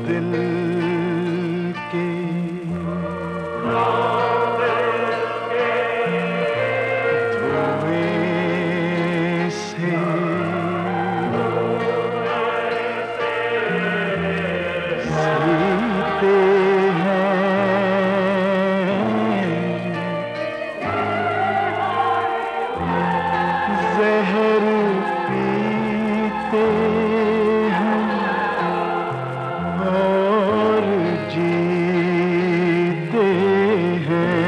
दिल के धुएं से सीते हैं, जहर पीते हैं और जीते हैं।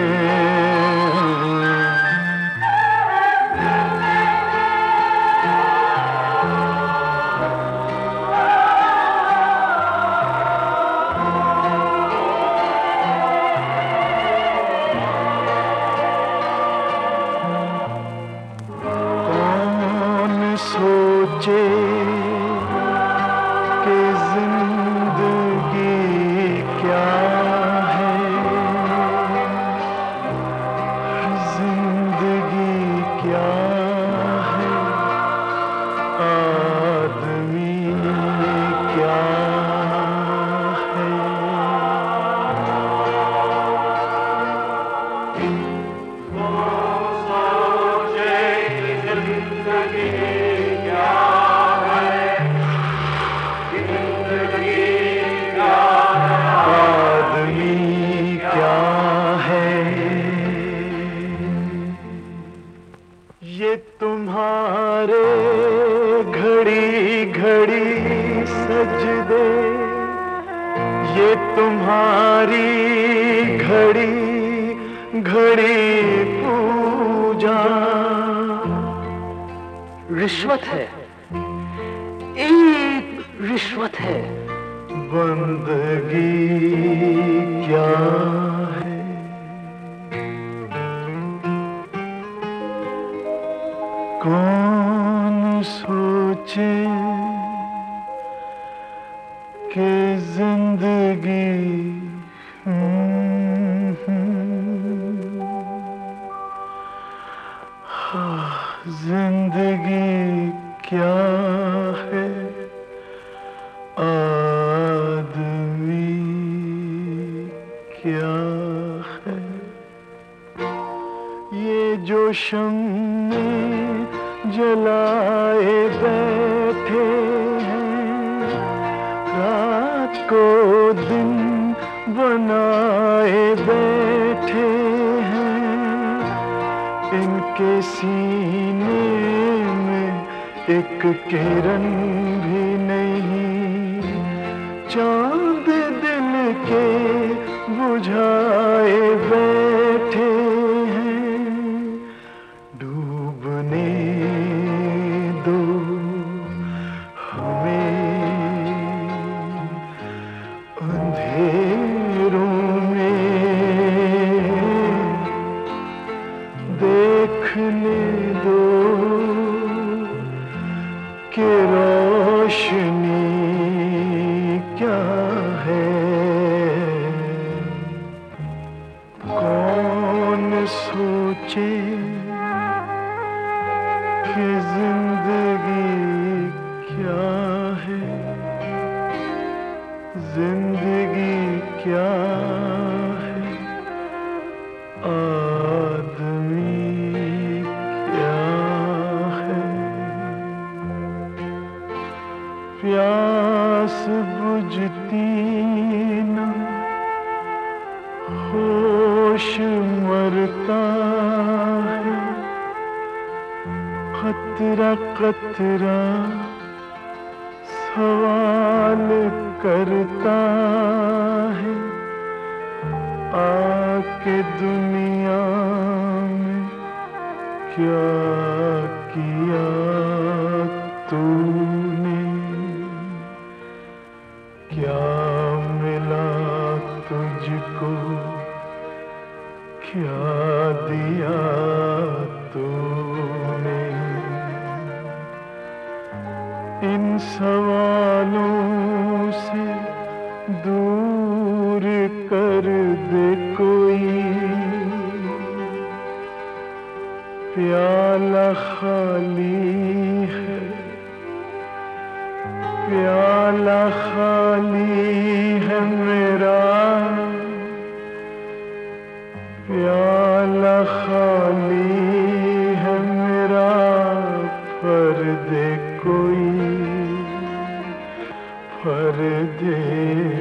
कौन सोचे कि जिंदगी क्या है, जिंदगी क्या है, आदमी क्या है। आदमी क्या है। ये तुम्हारे घड़ी घड़ी सजदे, ये तुम्हारी घड़ी घड़ी पूजा रिश्वत है, एक रिश्वत है। बंदगी क्या है। कौन सोचे कि जिंदगी जिंदगी क्या है, आदमी क्या है। ये जो शम्मे जलाए बैठे हैं, रात को दिन बनाए बैठे हैं, इनके सीने में एक किरण भी नहीं, चांद दिल के बुझाए बैठे हैं। डूबने दो हमें अंधेरों में, देखने दो कि रोशनी क्या है। कौन सोचे कि जिंदगी क्या है, जिंदगी क्या है, आदमी क्या है। प्यास बुझती न, होश मरता है, खतरा खतरा सवाल करता है। आके दुनिया में क्या किया तूने, क्या मिला तुझको, क्या दिया तूने। इन सवालों से दूर कर दे कोई, प्याला खाली है, प्याला प्याला खाली है मेरा, प्याला खाली है मेरा, पर्दे कोई पर्दे